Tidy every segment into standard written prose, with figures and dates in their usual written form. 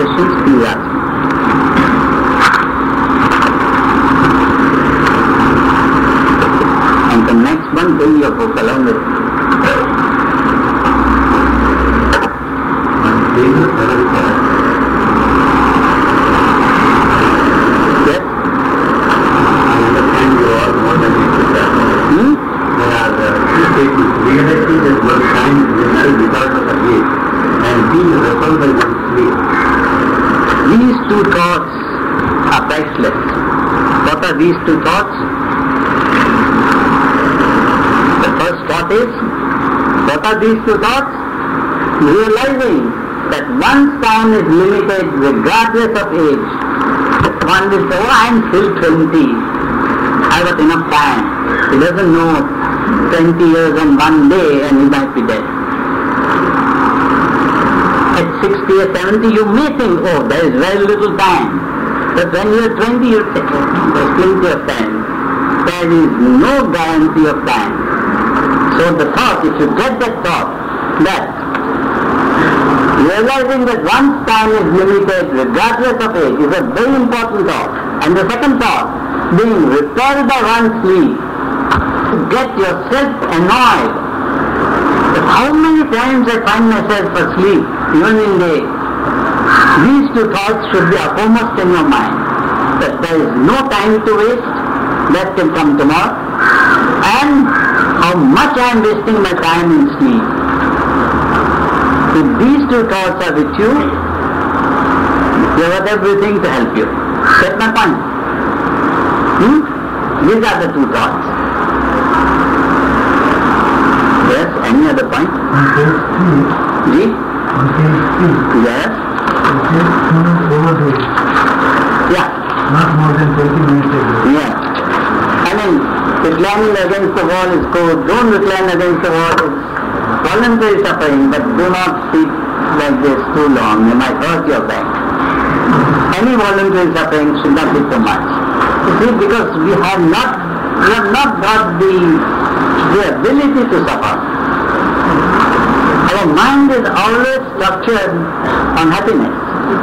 questions, please ask me. And the next one, bring your book along with you. Yes? I understand you all more than you should have. There are two statements. Reality that one time is little without a age, and being repelled by one's sleep. These two thoughts are priceless. What are these two thoughts? The first thought is, what are these two thoughts? Realizing that one's time is limited regardless of age. One will say, oh, I am still 20. I got enough time. He doesn't know 20 years and one day and he might be dead. At 60 or 70 you may think, oh, there is very little time. But when you are 20 you say, oh, there's plenty of time. There is no guarantee of time. So the thought, if you get that thought, that realizing that one's time is limited regardless of age is a very important thought. And the second thought, being repelled by one's sleep, get yourself annoyed. But how many times I find myself asleep, even in day. These two thoughts should be uppermost in your mind. That there is no time to waste, that can come tomorrow. And how much I am wasting my time in sleep. If these two thoughts are with you, you have everything to help you. Get my point? These are the two thoughts. Yes, any other point? On page 3. Ji? On page 3. Yes? It says do not overdo it. Yeah. Not more than 20 minutes a day. Yeah. I mean, reclining against the wall is good. Don't recline against the wall. It's voluntary suffering, but do not sit like this too long. You might hurt your back. Any voluntary suffering should not be too much. You see, because we have not got the ability to suffer. Our mind is always structured on happiness.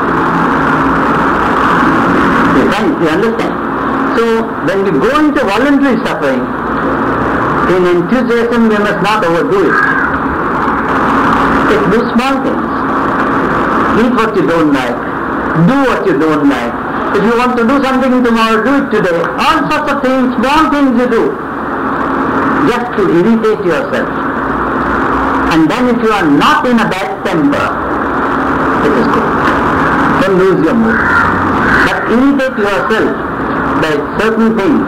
You understand? So when we go into voluntary suffering, in enthusiasm we must not overdo it. Just do small things. Eat what you don't like. Do what you don't like. If you want to do something tomorrow, do it today. All sorts of things, small things you do. Just to irritate yourself. And then if you are not in a bad temper, it is good. Don't lose your mood. But irritate yourself by certain things.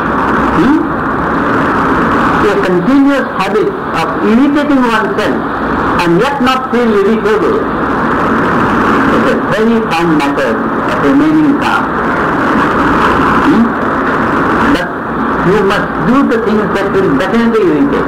A continuous habit of irritating oneself and yet not feel irritable is a very fine method of remaining calm. But you must do the things that will definitely irritate.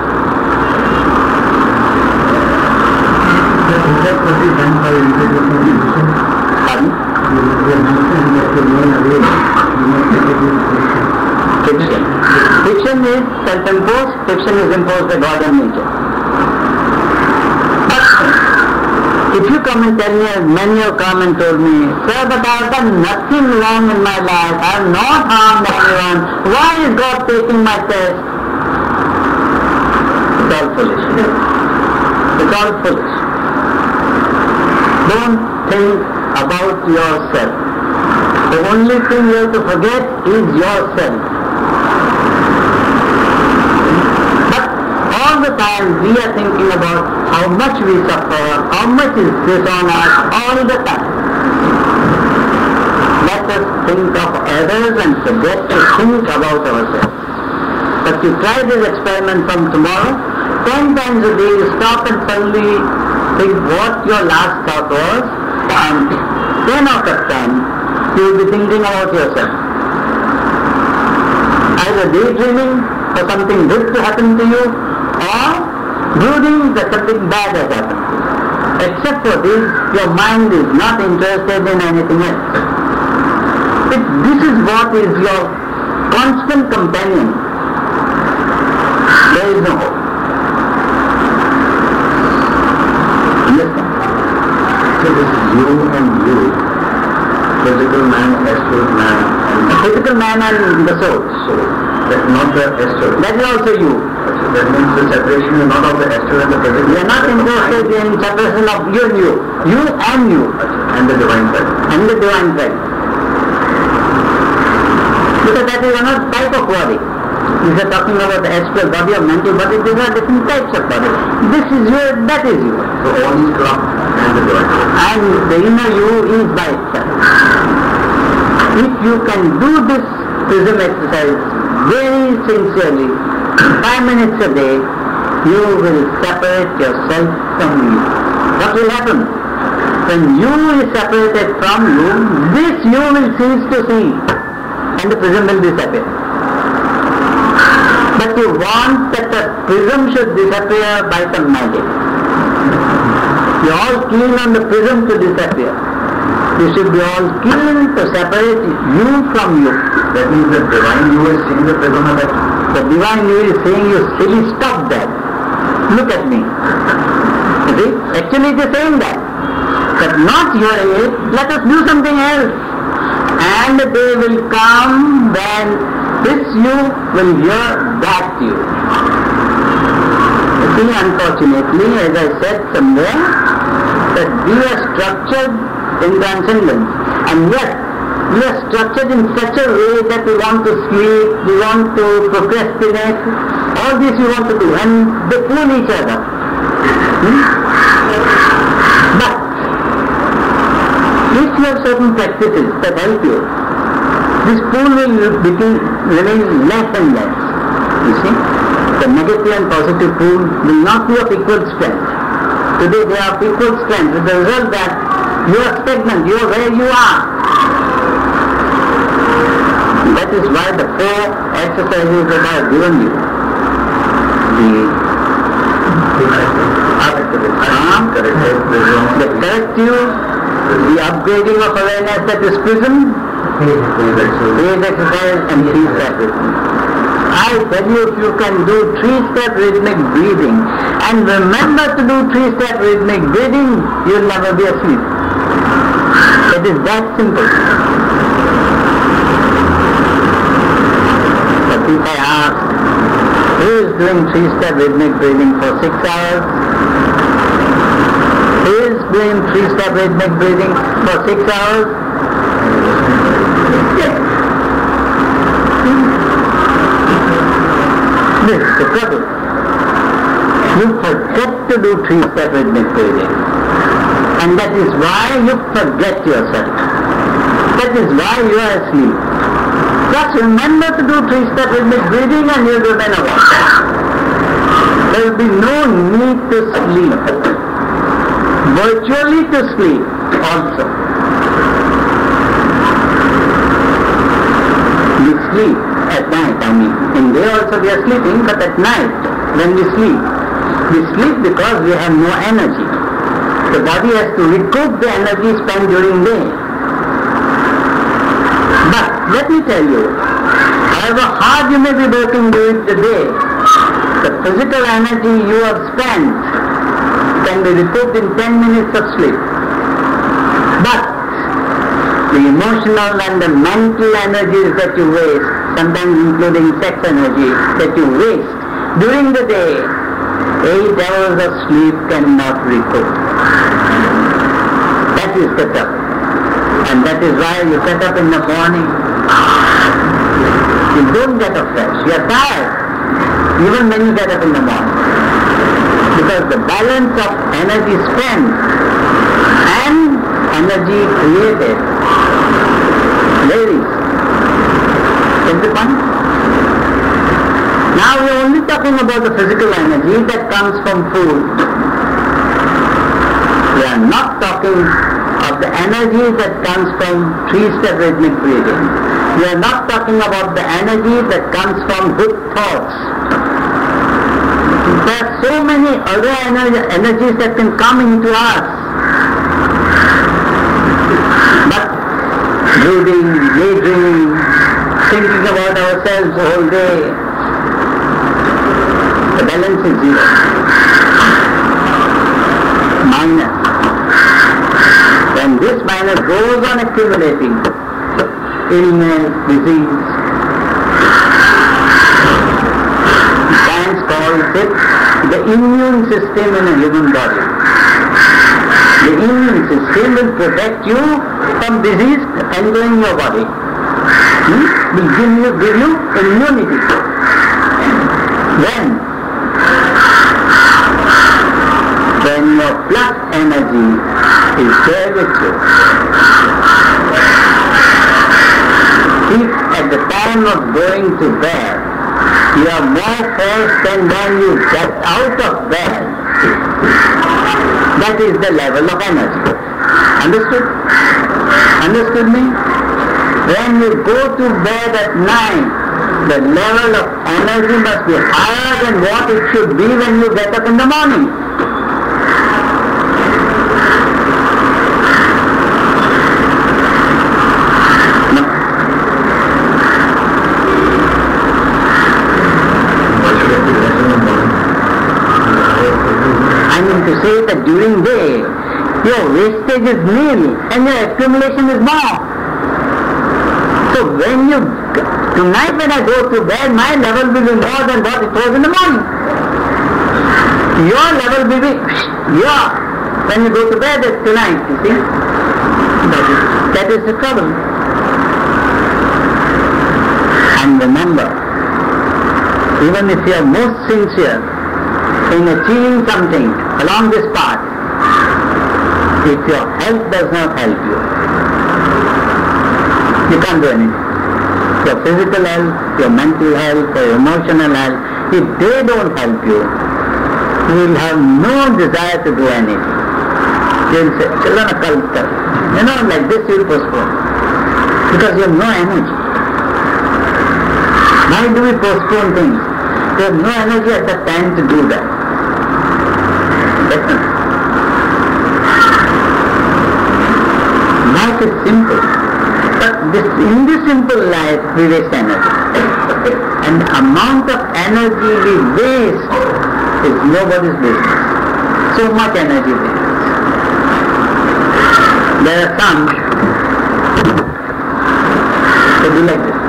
Is that what is done by meditation? Pardon? You mentioned that you learn away. You must take it with Fiction. Fiction is self-imposed, fiction is imposed by God and nature. But if you come and tell me, as many have come and told me, sir, but I have done nothing wrong in my life, I have not harmed anyone, why is God taking my test? It's all foolish. It's all foolish. Don't think about yourself. The only thing you have to forget is yourself. All the time we are thinking about how much we suffer, how much is this on us, all the time. Let us think of others and forget to think about ourselves. But you try this experiment from tomorrow, 10 times a day you stop and suddenly think what your last thought was, and 10 out of 10 you will be thinking about yourself. Either daydreaming for something good to happen to you, or brooding that something bad has happened. Except for this, your mind is not interested in anything else. If this is what is your constant companion, there is no hope. Understand? So this is you and you. physical man, astral man, and The physical man and the soul. soul. That's not the astral. That is also you. So that means the separation is not of the astral and the physical. You are not interested in separation of you and you. You and you. And the divine side. And the divine side. Because that is another type of body. These are talking about the astral body or mental body. These are different types of body. This is you, that is you. So all is club and the divine side. And the inner you is by itself. If you can do this prism exercise very sincerely, 5 minutes a day, you will separate yourself from you. What will happen? When you is separated from you, this you will cease to see, and the prism will disappear. But you want that the prism should disappear by some magic. You are all keen on the prism to disappear. You should be all keen to separate you from you. That means the divine you is seeing the prism of action. The divine you is saying, you silly, stop that. Look at me. You see? Actually it is saying that. But not hearing it, let us do something else. And the day will come when this you will hear that you. You see, unfortunately, as I said somewhere, that we are structured in transcendence. And yet, we are structured in such a way that we want to sleep, we want to procrastinate, all this we want to do, and they fool each other. But, if you have certain practices that help you, this pool will remain less and less. You see? The negative and positive pool will not be of equal strength. Today they are of equal strength, with the result that you are stagnant, you are where you are. That is why the 4 exercises that I have given you, the corrective, the upgrading of awareness, that is prism, phase exercise and 3-step rhythm. I tell you, if you can do 3-step rhythmic breathing and remember to do 3-step rhythmic breathing, you will never be asleep. It is that simple. But if I ask, who is doing 3-step rhythmic breathing for 6 hours? Who is doing 3-step rhythmic breathing for 6 hours? Yes. This is the trouble. You forget to do 3-step rhythmic breathing. And that is why you forget yourself. That is why you are asleep. Just remember to do 3-step rhythmic breathing and you will remain awake. There will be no need to sleep. Virtually to sleep also. We sleep at night, In day also we are sleeping, but at night when we sleep because we have no energy. The body has to recoup the energy spent during day. But let me tell you, however hard you may be working during the day, the physical energy you have spent can be recouped in 10 minutes of sleep. But the emotional and the mental energies that you waste, sometimes including sex energy that you waste during the day, 8 hours of sleep cannot recoup. That is the trouble. And that is why you get up in the morning, you don't get up fresh, you are tired, even when you get up in the morning. Because the balance of energy spent and energy created varies. Is the point? Now we are only talking about the physical energy that comes from food. We are not talking of the energy that comes from 3-step rhythmic breathing. We are not talking about the energy that comes from good thoughts. There are so many other energies that can come into us. But brooding, daydreaming, thinking about ourselves all day, the balance is zero. Minus. When And this minus goes on accumulating. Illness, disease. Science calls it the immune system in a human body. The immune system will protect you from disease entering your body. Will give you immunity. When your plus energy is there with you, if at the time of going to bed you are more fresh than when you get out of bed, that is the level of energy. Understood? Understood me? When you go to bed at night, the level of energy must be higher than what it should be when you get up in the morning. I mean to say that during the day, your wastage is nil and your accumulation is more. So tonight when I go to bed, my level will be more than what it was in the morning. Your level will be, when you go to bed tonight, you see. That is the trouble. And remember, even if you are most sincere in achieving something along this path, if your health does not help you, you can't do anything. Your physical health, your mental health, your emotional health, if they don't help you, you will have no desire to do anything. You will say, Chalana Kalta. Like this you will postpone. Because you have no energy. Why do we postpone things? You have no energy at the time to do that. Life is simple. In this simple life, we waste energy. And the amount of energy we waste is nobody's business. So much energy waste. There are some who do like this.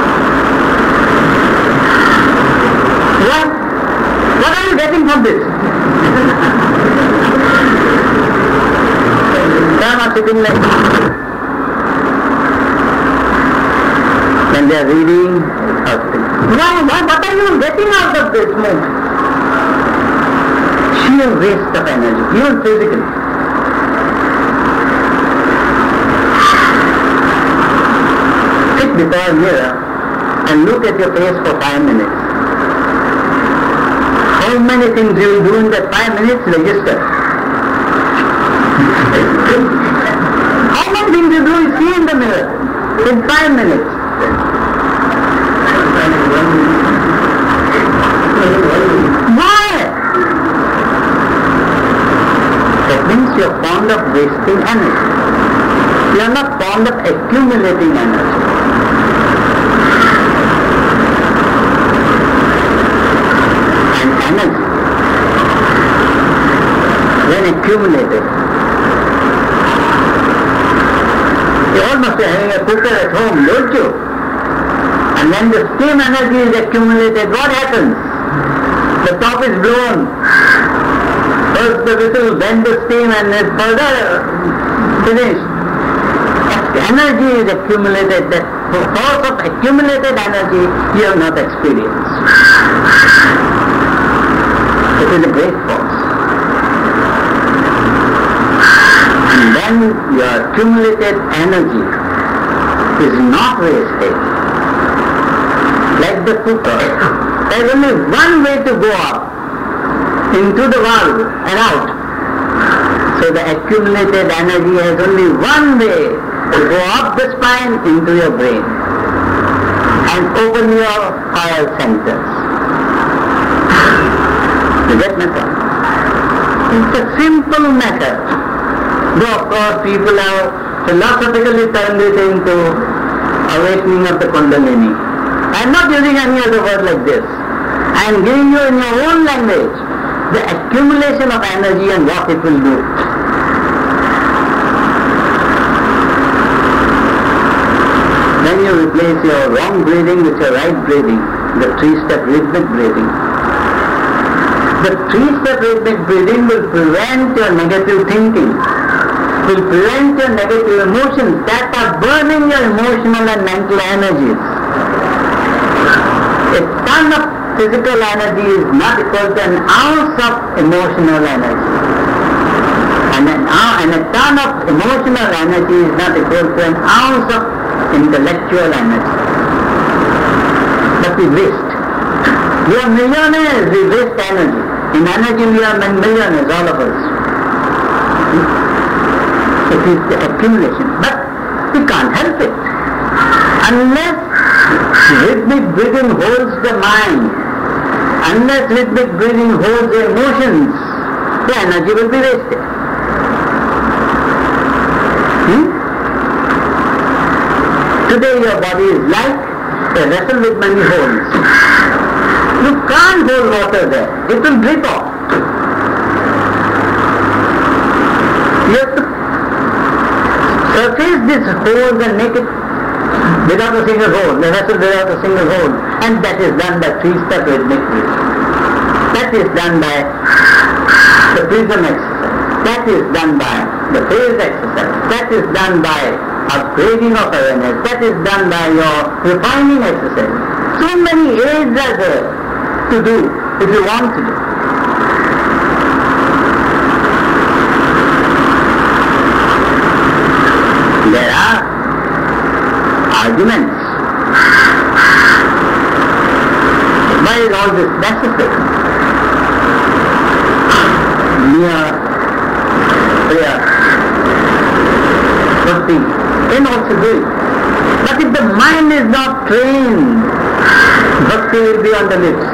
What are you getting from this? Some are sitting like this. When they are reading or what are you getting out of this moment? Sheer waste of energy, even physically. Sit before a mirror and look at your face for 5 minutes. How many things you will do in that 5 minutes? Register. How many things you do you see in the mirror in 5 minutes? Why? That means you are fond of wasting energy. You are not fond of accumulating energy. And energy, when accumulated, you all must be having a cooker at home, don't you? And when the steam energy is accumulated, what happens? The top is blown. First the whistle, then the steam, and it's further finished. Energy is accumulated. That force of accumulated energy you have not experienced. It is a great force. And when your accumulated energy is not wasted, like the cooker, there is only one way to go up, into the valve and out. So the accumulated energy has only one way to go up the spine into your brain and open your higher centers. You get my point? It's a simple method. Though of course people have philosophically turned it into awakening of the Kundalini. I am not using any other word like this. I am giving you in your own language the accumulation of energy and what it will do. when you replace your wrong breathing with your right breathing, the 3-step rhythmic breathing. The 3-step rhythmic breathing will prevent your negative thinking, will prevent your negative emotions that are burning your emotional and mental energies. A ton of physical energy is not equal to an ounce of emotional energy. And a ton of emotional energy is not equal to an ounce of intellectual energy. But we waste. We are millionaires, we waste energy. In energy we are millionaires, all of us. It is the accumulation. But we can't help it. Unless rhythmic breathing holds the mind, unless rhythmic breathing holds the emotions, the energy will be wasted. Today your body is like a vessel with many holes. You can't hold water there. It will drip off. You have to surface these holes and make it without a single hole, the vessel without a single hole. And that is done by 3-step rhythmic breathing. That is done by the prism exercise. That is done by the phase exercise. That is done by upgrading of awareness. That is done by your refining exercise. So many aids are there to do if you want to do. There are arguments. Why is all this necessary? Mere prayer, bhakti can also do it. But if the mind is not trained, bhakti will be on the lips.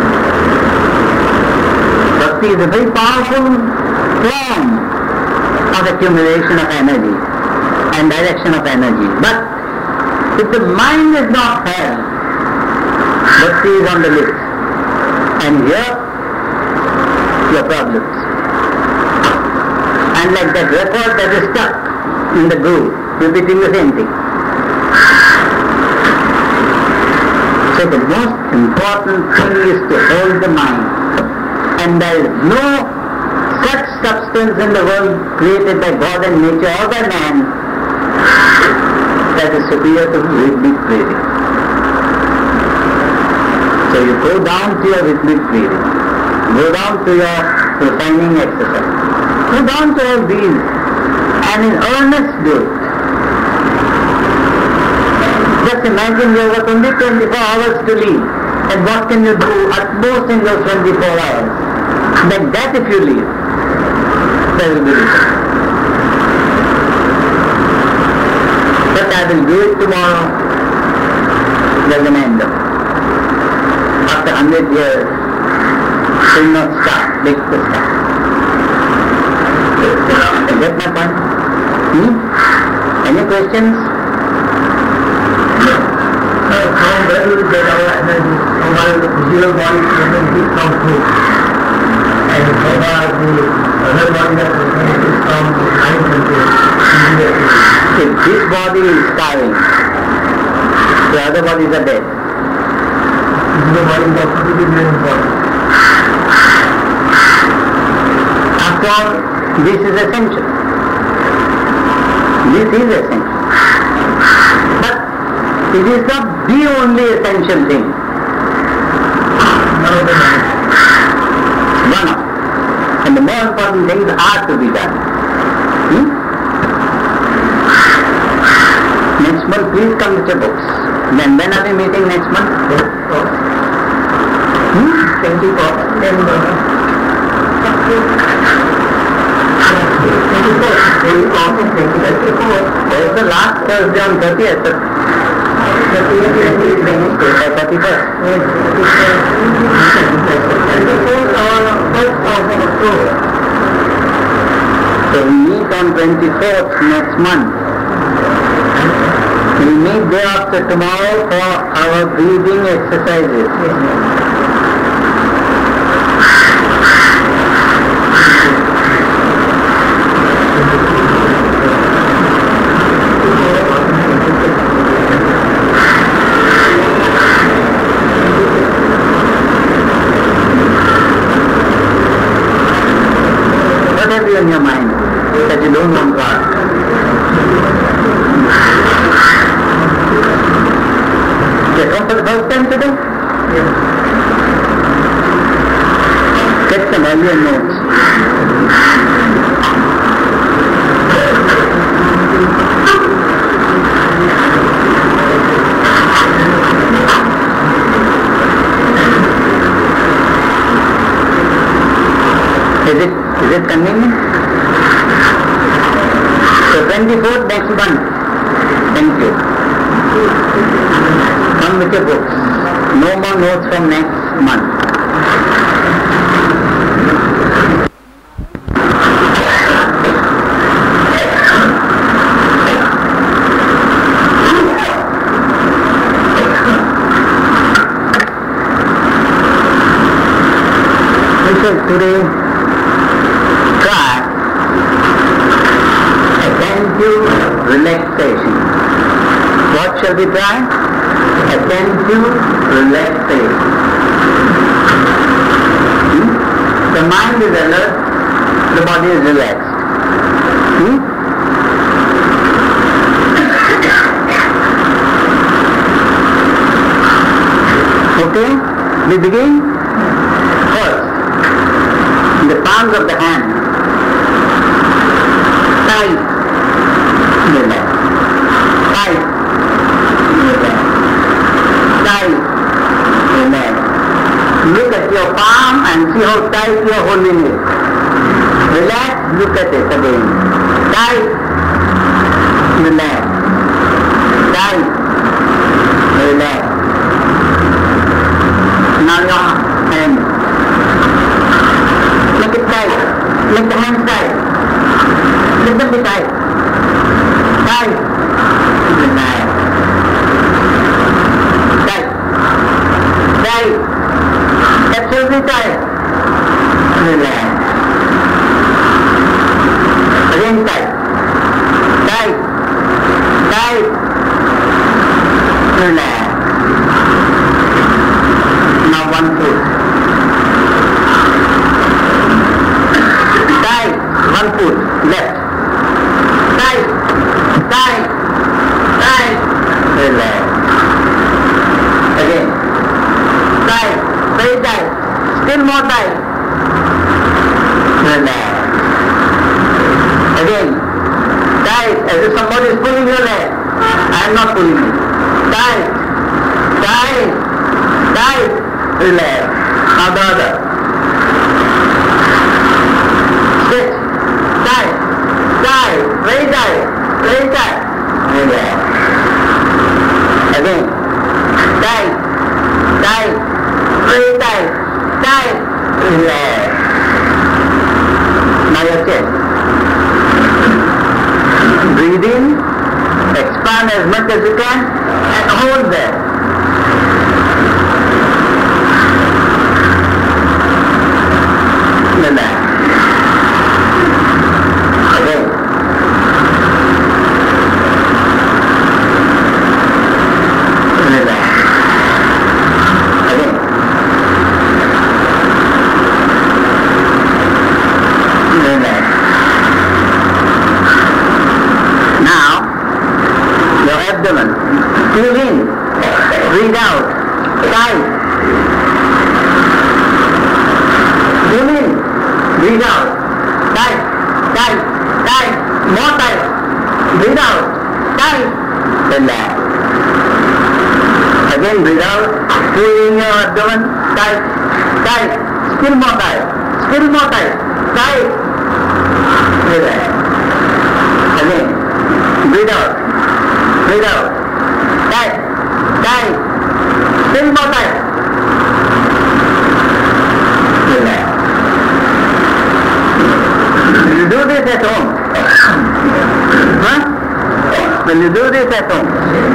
Bhakti is a very powerful form of accumulation of energy and direction of energy. But if the mind is not held, bhakti is on the lips. And here, your problems. And like that record that is stuck in the groove, repeating the same thing. So the most important thing is to hold the mind. And there is no such substance in the world created by God and nature or by man that is superior to rhythmic breathing. So you go down to your rhythmic breathing, go down to your refining exercise, go down to all these and in earnest do it. Just imagine you have only 24 hours to live, and what can you do at most in those 24 hours? Like that if you live, there will be result. But I will do it tomorrow, there's an end of it. After 100 years, will not start, make the start. You get my point? Any questions? Where do we get our energy? From our physical body energy comes through. And from our other body that is from mind control. If this body is starving, the other bodies are dead. Physical body is also very important. After all, this is essential. This is essential. But it is not the only essential thing. One of. And the more important things are to be done. Next month, please come with your books. Then when are we meeting next month? 24th. The last Thursday on 30th. 31st. So we meet on 24th next month. We meet day after tomorrow for our breathing exercises. Is it convenient? So 24th next month. Thank you. Come with your books. No more notes from next month. Today, try attentive relaxation. What shall we try? Attentive relaxation. The mind is alert, the body is relaxed. Okay, we begin. The palms of the hand, tight, relax, tight, relax, tight, relax. Look at your palm and see how tight you are holding it. Relax, look at it again. Tight, relax, tight, relax. Now your hand. Make it tight. Make the hands tight. Let them be tight. Tight. Relax. Tight. Tight. Absolutely tight. Relax. Again tight. Tight. Tight. Relax. Now one foot. One foot left. Tight, tight, tight. Relax. Again. Tight, very tight. Still more tight. Relax. Again. Tight, as if somebody is pulling your leg. I am not pulling you. Tight, tight, tight. Relax. Now the other. Sit. Tight, tight, very tight, very tight. Relax. Again. Tight, tight, very tight, tight. Relax. Now your chest. Breathe in, expand as much as you can, and hold there. Relax. Abdomen. Feel in, breathe out, tight. Feel in, breathe out, tight, tight, tight, more tight. Breathe out, tight, relax. Again breathe out, feel in your abdomen, tight, tight, still more tight, tight, relax. Again, breathe out. Breathe out. Tight. Tight. Still more tight. Relax. You do this at home. Huh? When you do this at home,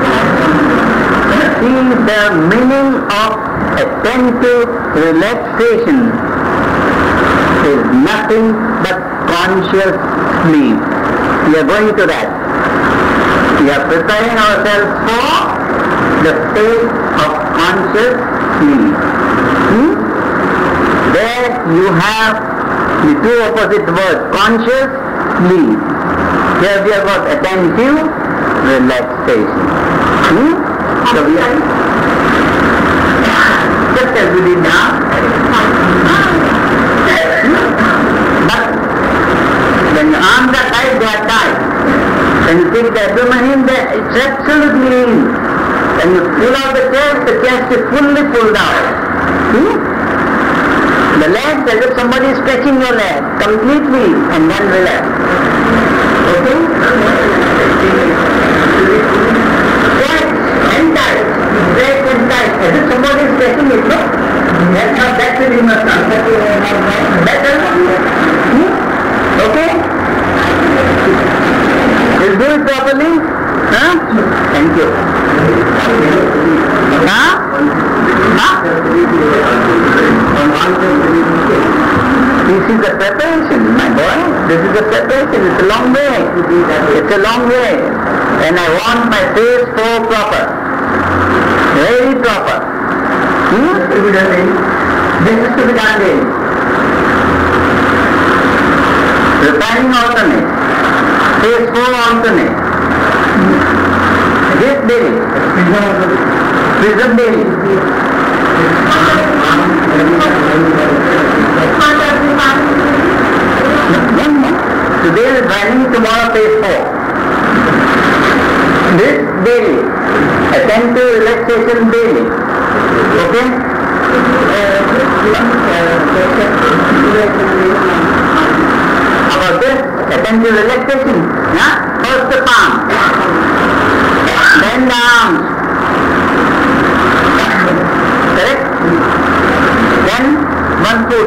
see the meaning of attentive relaxation is nothing but conscious sleep. We are going to that. We are preparing ourselves for the state of conscious sleep. There you have the two opposite words, conscious, sleep. Here we have got attentive relaxation. So we are just as we did now. But when your arms are tight, they are tight. When you take the abdomen in, it's absolutely in. When you pull out the chest is fully pulled out. The The legs, as if somebody is stretching your leg completely and then relax. Okay? Stretch and tight. Stretch and tight. As if somebody is stretching it, no? That's how that's it you must done. Better? Okay? Will do it properly? Huh? Thank you. Huh? Huh? This is the preparation, my boy. This is the preparation. It's a long way. It's a long way. And I want my face so proper. Very proper. This is to be done daily. Refining alternate. Face 4 alternate. This daily. Prism daily. Today is running, tomorrow phase 4. This daily. Attentive relaxation daily. Okay? About this, attentive relaxation. Yeah? First the palm. Then the arms. Correct? Then one foot.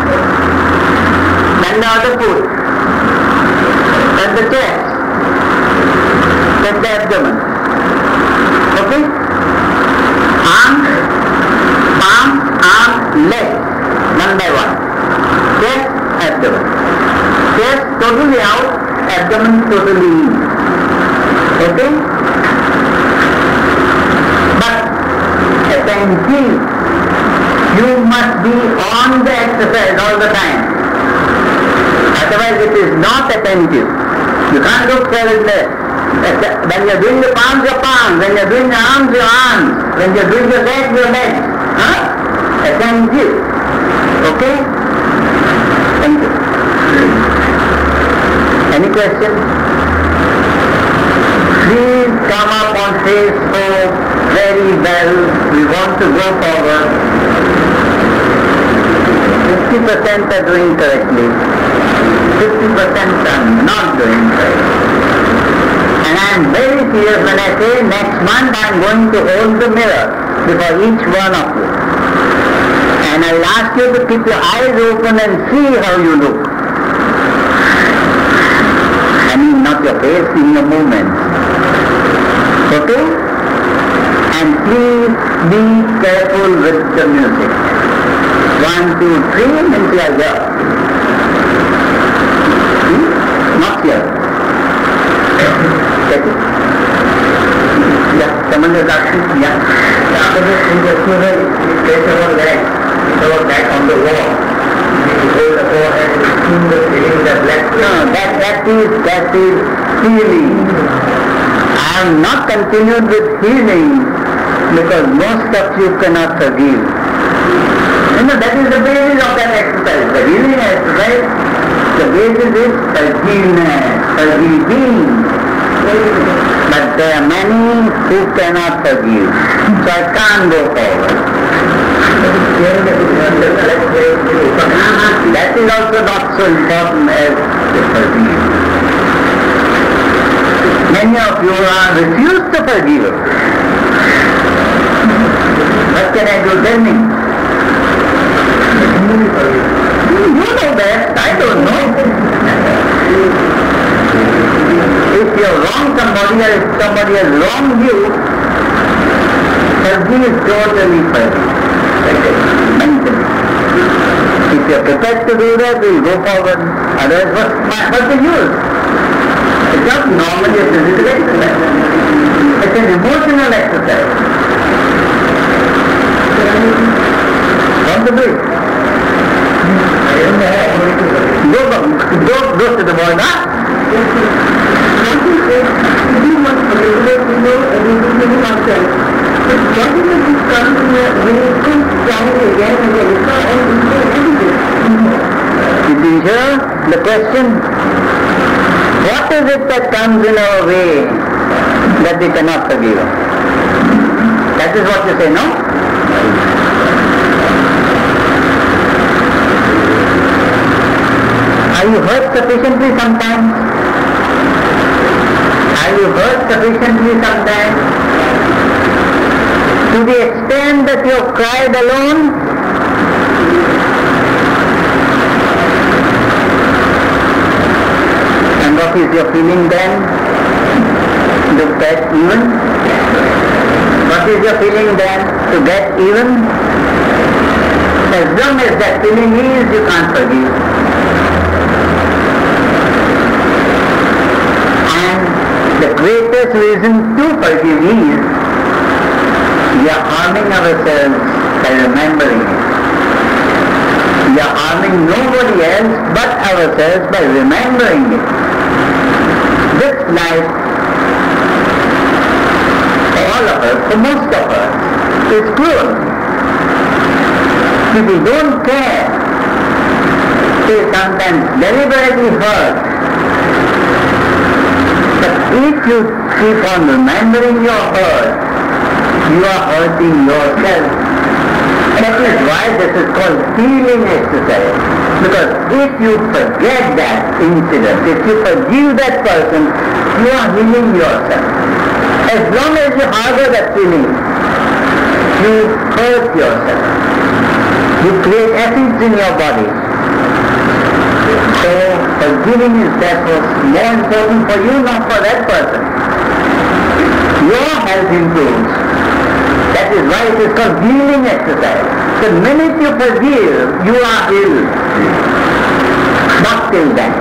Then the other foot. Then the chest. Then the abdomen. Okay? Arms, palm, arm, leg. One by one. Chest, abdomen. Chest totally out, abdomen totally in. Okay? But attentive. You must be on the exercise all the time. Otherwise it is not attentive. You can't look for it there. When you are doing the palms, your palms. When you are doing the arms, your arms. When you are doing your legs, your legs. Huh? Attentive. Okay? Thank you. Any question? Please come up on phase 4 very well. We want to go forward. 50% are doing correctly. 50% are not doing correctly. And I am very serious when I say next month I am going to hold the mirror before each one of you. And I will ask you to keep your eyes open and see how you look. I mean not your face, in your movements. Okay? And please be careful with the music. 1, 2, 3 and we are here. Not here. Get it? Yeah, someone is asking, yeah. After this, in the funeral, we place our leg, our back on the wall. We hold the forehead, we feel the feeling, the black. No, that is healing. I have not continued with healing because most of you cannot forgive. You know, that is the basis of that exercise. The healing exercise, the basis is forgiveness, forgiving. But there are many who cannot forgive. So I can't go forward. That is also not so important as to forgive. Many of you are refused to forgive. What can I do? Tell me. You know best, I don't know. If you have wronged somebody or if somebody has wronged you, forgive totally forgive. If you are prepared to do that, we will go forward. Otherwise, what's the use? It's not normally a physical exercise. It's an emotional exercise. Want to do it? Go to the boy, huh? Did you hear the question? What is it that comes in our way that we cannot forgive? That is what you say, no? Are you hurt sufficiently sometimes? Are you hurt sufficiently sometimes? To the extent that you have cried alone? And what is your feeling then? To get even? What is your feeling then? To get even? As long as that feeling is, you can't forgive. And the greatest reason to forgive is we are harming ourselves by remembering it. We are harming nobody else but ourselves by remembering it. This life, for all of us, for most of us, is cruel. If we don't care, they sometimes deliberately hurt. But if you keep on remembering your hurt, you are hurting yourself. That is why this is called healing exercise. Because if you forget that incident, if you forgive that person, you are healing yourself. As long as you harbor that feeling, you hurt yourself. You create acids in your body. So forgiving is therefore more important for you, not for that person. Your health improves. That is why it is called healing exercise. The minute you forgive, you are healed. Not till then.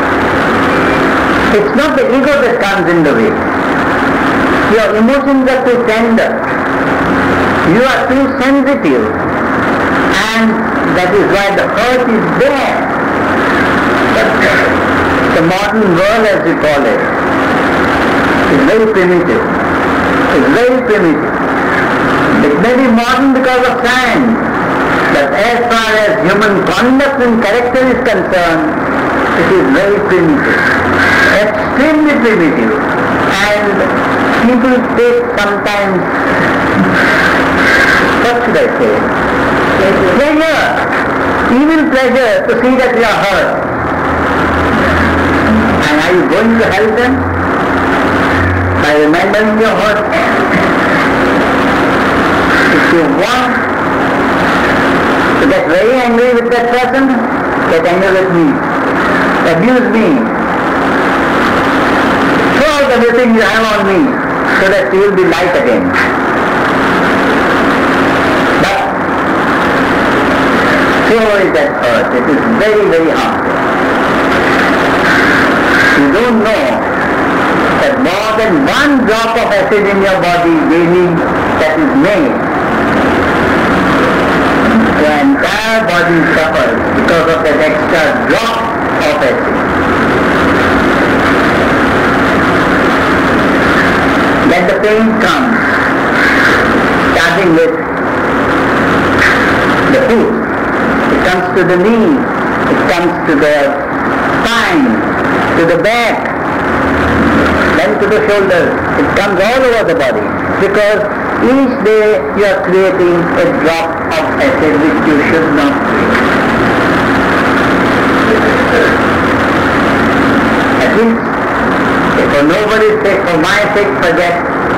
It's not the ego that comes in the way. Your emotions are too tender. You are too sensitive. And that is why the hurt is there. But the modern world, as we call it, is very primitive. It's very primitive. It may be modern because of science, but as far as human conduct and character is concerned, it is very primitive, extremely primitive. And people take sometimes, what should I say, pleasure, evil pleasure to see that we are hurt. And are you going to help them by remembering your hurt? If you want to get very angry with that person, get angry with me. Abuse me. Throw out everything you have on me so that you will be light again. But so is that hurt. It is very, very harmful. You don't know that more than one drop of acid in your body daily that is made, the entire body suffers because of that extra drop of acid. Then the pain comes, starting with the foot. It comes to the knee, it comes to the spine, to the back, then to the shoulders. It comes all over the body because each day you are creating a drop of acid which you should not create. At least, for nobody's sake, for my sake, forget.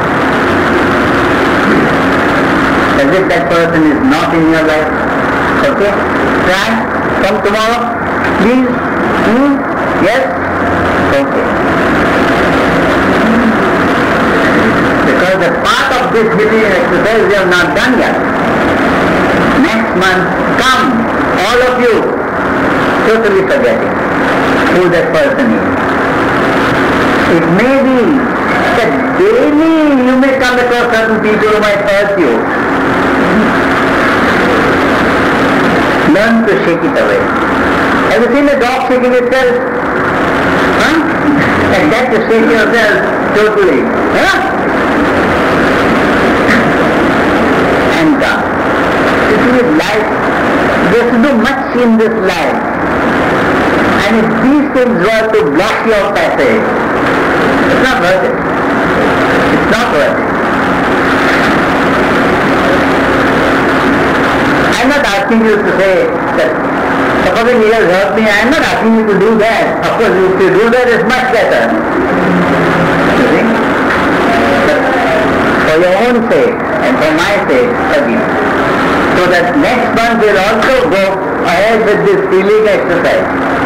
As if that person is not in your life. Okay? Try. Come tomorrow. Please. Yes? Okay. Because the part of this healing exercise we have not done yet. Next month, come, all of you, totally forgetting who that person is. It may be that daily you may come across certain people who might hurt you. Learn to shake it away. Have you seen a dog shaking itself? Huh? Like that you shake yourself totally. Huh? And you see, life, there's no much in this life. And if these things were to block your passage, it's not worth it. It's not worth it. I'm not asking you to say that supposing he has hurt me, I am not asking you to do that. Of course, if you do that, it's much better. You see? But for your own sake and for my sake, forgive. So that next month we'll also go ahead with this healing exercise.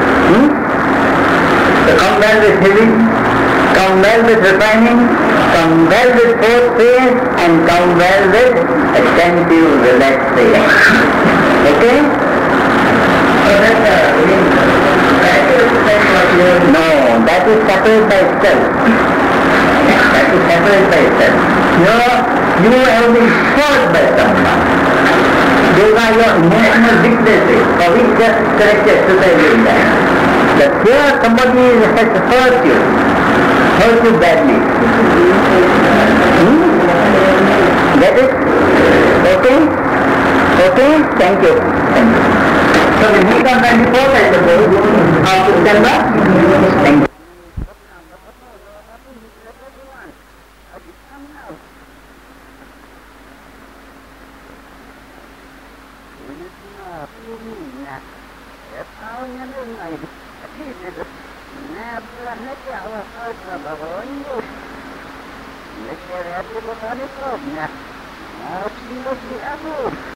So come well with healing, come well with refining, come well with fourth phase, and come well with attentive relaxation. Okay? So that's no, that is separate by itself. That is separate by itself. You have been caused by someone. Those are your emotional weaknesses for which just correct exercise is that. But here somebody has hurt you badly. Get it? Okay? Okay? Thank you. So we meet on 24th, I suppose, of September. Thank you.